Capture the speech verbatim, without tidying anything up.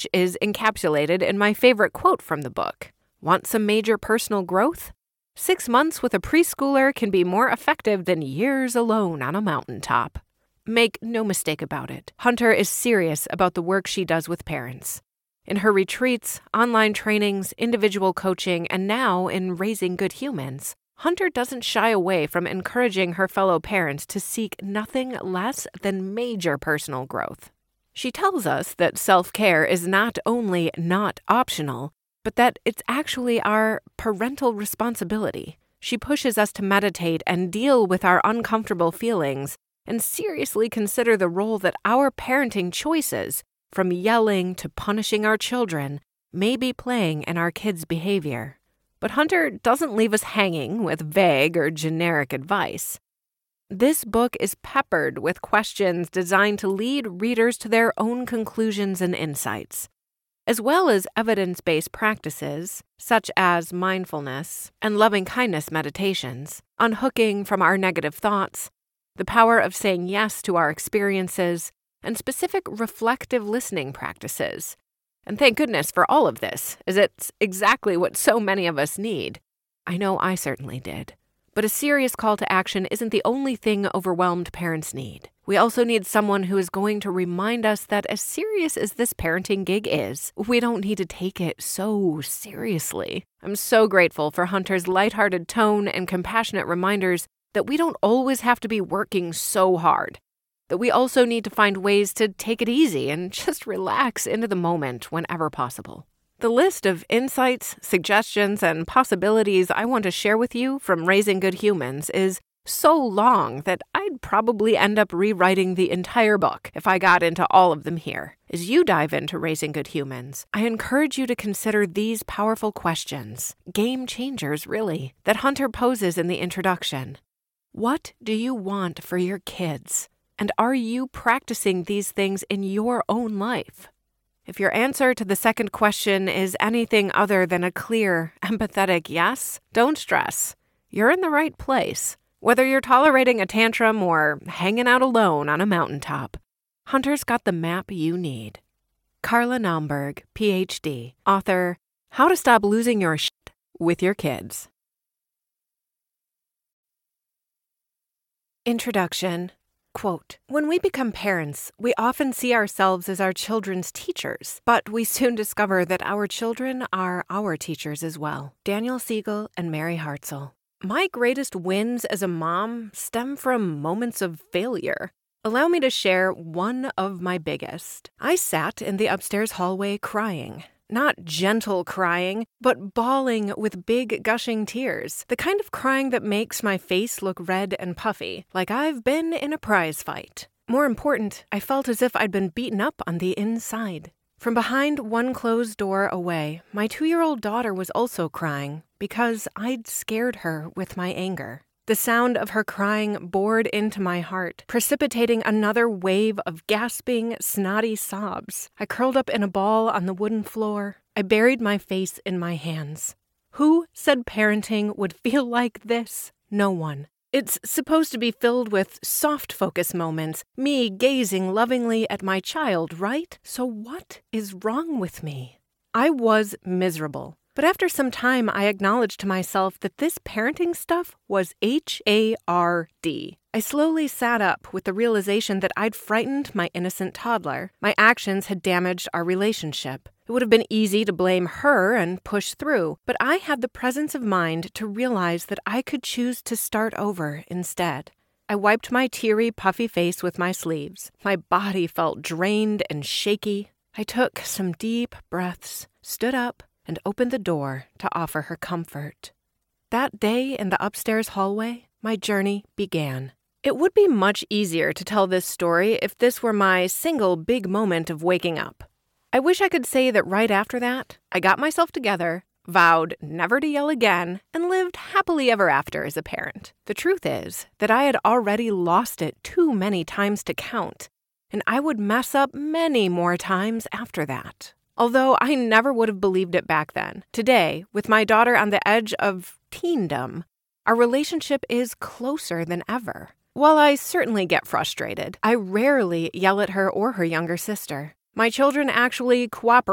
is encapsulated in my favorite quote from the book. Want some major personal growth? Six months with a preschooler can be more effective than years alone on a mountaintop. Make no mistake about it, Hunter is serious about the work she does with parents. In her retreats, online trainings, individual coaching, and now in Raising Good Humans, Hunter doesn't shy away from encouraging her fellow parents to seek nothing less than major personal growth. She tells us that self-care is not only not optional, but that it's actually our parental responsibility. She pushes us to meditate and deal with our uncomfortable feelings and seriously consider the role that our parenting choices, from yelling to punishing our children, may be playing in our kids' behavior. But Hunter doesn't leave us hanging with vague or generic advice. This book is peppered with questions designed to lead readers to their own conclusions and insights, as well as evidence-based practices, such as mindfulness and loving-kindness meditations, unhooking from our negative thoughts, the power of saying yes to our experiences, and specific reflective listening practices. And thank goodness for all of this, as it's exactly what so many of us need. I know I certainly did. But a serious call to action isn't the only thing overwhelmed parents need. We also need someone who is going to remind us that as serious as this parenting gig is, we don't need to take it so seriously. I'm so grateful for Hunter's lighthearted tone and compassionate reminders that we don't always have to be working so hard, that we also need to find ways to take it easy and just relax into the moment whenever possible. The list of insights, suggestions, and possibilities I want to share with you from Raising Good Humans is so long that I'd probably end up rewriting the entire book if I got into all of them here. As you dive into Raising Good Humans, I encourage you to consider these powerful questions, game changers really, that Hunter poses in the introduction. What do you want for your kids? And are you practicing these things in your own life? If your answer to the second question is anything other than a clear, empathetic yes, don't stress. You're in the right place. Whether you're tolerating a tantrum or hanging out alone on a mountaintop, Hunter's got the map you need. Carla Naumburg, P H D, author, How to Stop Losing Your Shit with Your Kids. Introduction. Quote, when we become parents, we often see ourselves as our children's teachers, but we soon discover that our children are our teachers as well. Daniel Siegel and Mary Hartzell. My greatest wins as a mom stem from moments of failure. Allow me to share one of my biggest. I sat in the upstairs hallway crying. Not gentle crying, but bawling with big gushing tears. The kind of crying that makes my face look red and puffy, like I've been in a prize fight. More important, I felt as if I'd been beaten up on the inside. From behind one closed door away, my two-year-old daughter was also crying because I'd scared her with my anger. The sound of her crying bored into my heart, precipitating another wave of gasping, snotty sobs. I curled up in a ball on the wooden floor. I buried my face in my hands. Who said parenting would feel like this? No one. It's supposed to be filled with soft focus moments, me gazing lovingly at my child, right? So what is wrong with me? I was miserable. But after some time, I acknowledged to myself that this parenting stuff was H A R D. I slowly sat up with the realization that I'd frightened my innocent toddler. My actions had damaged our relationship. It would have been easy to blame her and push through, but I had the presence of mind to realize that I could choose to start over instead. I wiped my teary, puffy face with my sleeves. My body felt drained and shaky. I took some deep breaths, stood up, and opened the door to offer her comfort. That day in the upstairs hallway, my journey began. It would be much easier to tell this story if this were my single big moment of waking up. I wish I could say that right after that, I got myself together, vowed never to yell again, and lived happily ever after as a parent. The truth is that I had already lost it too many times to count, and I would mess up many more times after that. Although I never would have believed it back then, today, with my daughter on the edge of teendom, our relationship is closer than ever. While I certainly get frustrated, I rarely yell at her or her younger sister. My children actually cooperate